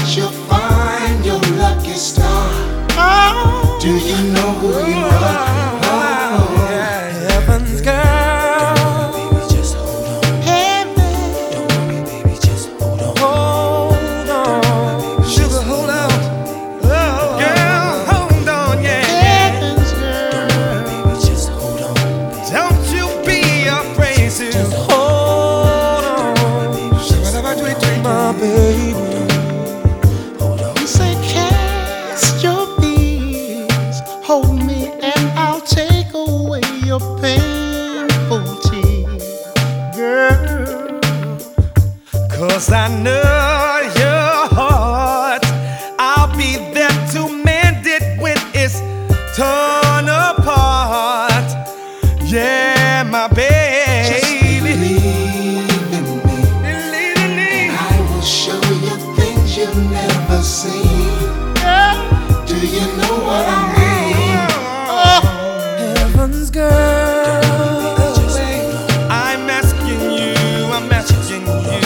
that you'll find your lucky star. Oh, do you know who you are? Oh, yeah. Heaven's girl. Baby, just hold on. Heaven. Don't worry, baby, just hold on. Hold on. Sugar, hold on. Oh, girl, hold on, yeah. Heaven's girl. Baby, just hold on. Don't you be afraid to Just hold on. My baby. hold on. You say cast your fears, hold me and I'll take away your painful tears, girl. 'Cause I know your heart. I'll be there to mend it when it's torn apart. Yeah, my baby. Just believe in me. Believe in me. I will show you things you've never seen. Do you know what I mean? Oh. Heaven's girl. Just hold on. I'm asking you, I'm asking you.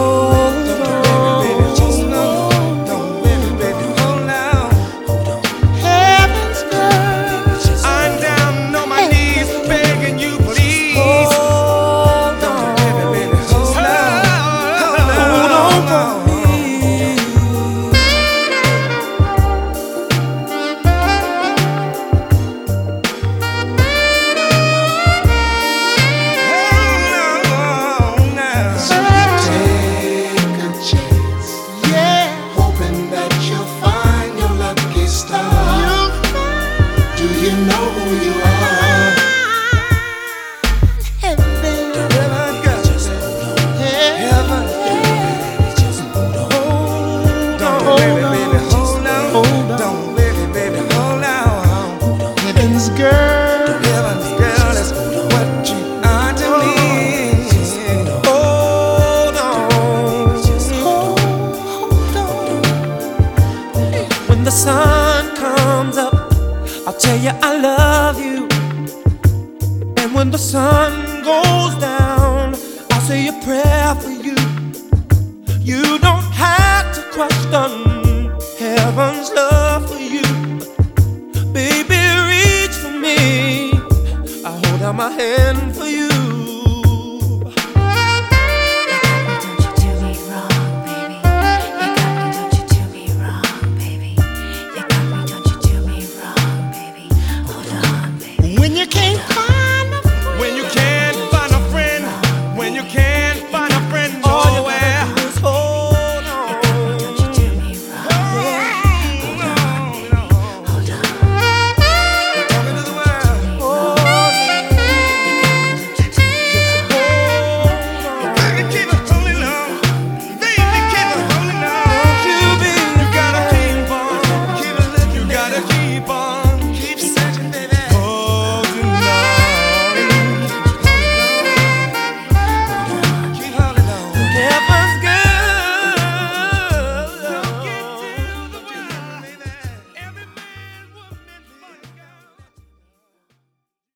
Hold on. Heaven's girl. Just I'm down on my knees, begging you, please. hold on. Hold on. Take a chance, yeah, hoping that you'll find your lucky star. Do you know who you are? Heaven, Just hold on. heaven, Baby, just hold on. heaven's girl. When the sun comes up, I'll tell you I love you. And when the sun goes down, I'll say a prayer for you. You don't have to question heaven's love for you. Baby, reach for me. I hold out my hand